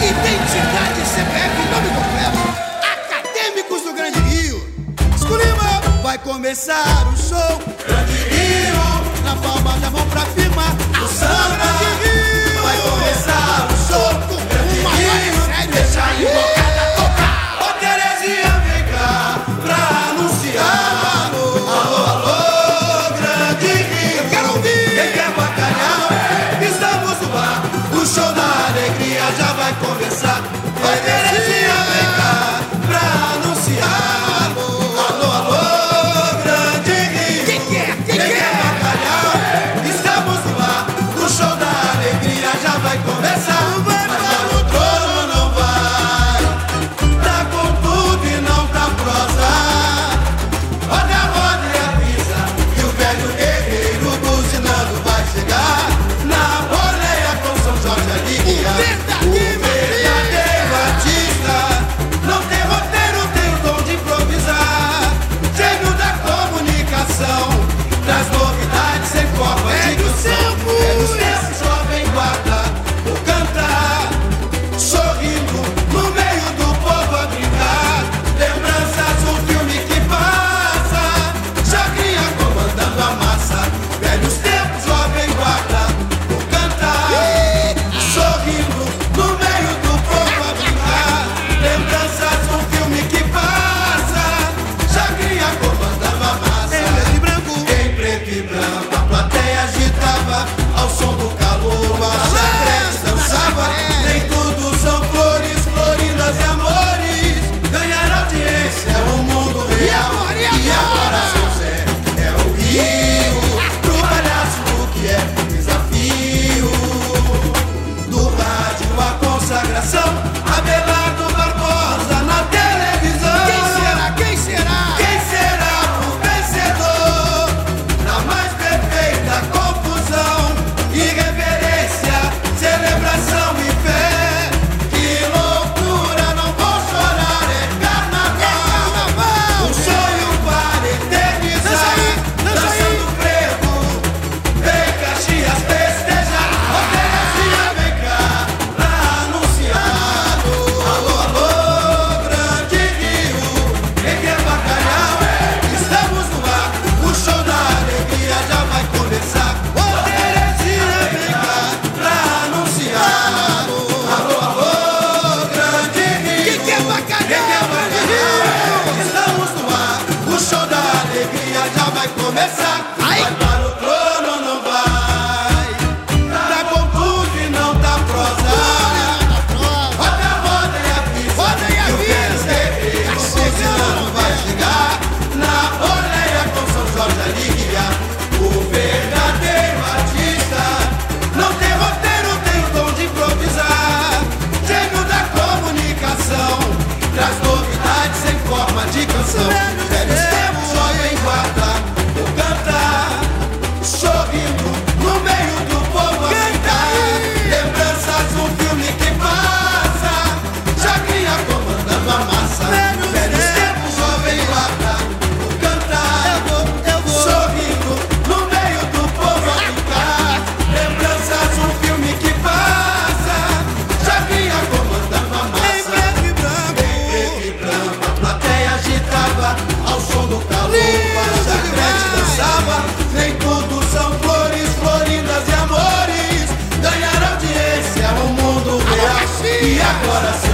Identidade, CPF, nome completo. Acadêmicos do Grande Rio. Escolima, vai começar o show. Grande Rio, na palma da mão pra firmar o samba. Vai começar o show. Grande Rio, deixa a invocada tocar. Ô Terezinha, vem cá pra anunciar. Alô, alô, Grande Rio. Eu quero ouvir. Quem quer bacalhau? Estamos no ar. O show da alegria já vai começar. Oi, Terezinha, vem cá pra anunciar. Alô, alô, Grande Rio. Quem quer bacalhau? Estamos no ar. O show da alegria já vai começar. Mas para o trono não vai. Tá com tudo e não tá prosa. Roda, roda e avisa que o velho guerreiro buzinando vai chegar. Na boleia com São Jorge Alegria. O verdadeiro artista não tem roteiro, tem o dom de improvisar. Gênio da comunicação, traz novidades em forma de canção. É nos tempos, jovem guarda o cantar, sorrindo no meio do povo a brincar. Lembranças, um filme que passa, Chacrinha comandando a massa. Velhos tempos, jovem guarda o cantar, sorrindo no meio do povo a brincar. Lembranças, um filme que passa, Chacrinha comandando a massa. Em preto e branco, a plateia agitava ao som do calor, a chacrete dançava. Nem tudo são flores, florindas e amores. Ganhar audiência é o mundo real. E agora seu Zé é o Rio. Pro palhaço o que é desafio. Do rádio a consagração, Abelardo Barbosa na televisão. Quem será o vencedor? Na mais perfeita confusão, irreverência, celebração e fé. Que loucura, não vou chorar, é carnaval. Um sonho para eternizar, dançando frevo, vem Caxias festejar. Ô Terezinha, vem cá pra anunciar. Alô, alô, Grande Rio. Quem quer bacalhau? Estamos no ar. O show da alegria já vai começar. Ô Terezinha, vem cá pra anunciar. Alô, alô, Grande Rio. Quem quer bacalhau? Estamos no ar. O show da alegria já vai começar. Vai para o trono, não vai. Tá com tudo e não tá prosa. Roda, roda e avisa que o velho guerreiro buzinando vai chegar. Na boleia com São Jorge Alegria. O verdadeiro artista não tem roteiro, tem o dom de improvisar. Gênio da comunicação, traz novidades em forma de canção. Velhos tempos, jovem guarda o cantar, sorrindo no meio do povo a brincar. Lembranças, um filme que passa, Chacrinha comandando a massa. Velhos tempos, jovem guarda o cantar, sorrindo no meio do povo a brincar. Lembranças, um filme que passa, Chacrinha comandando a massa. Em preto e branco, a plateia agitava ao som do calor, a chacrete dançava. Nem tudo são flores, florindas e amores. Ganhar audiência, o mundo real. E agora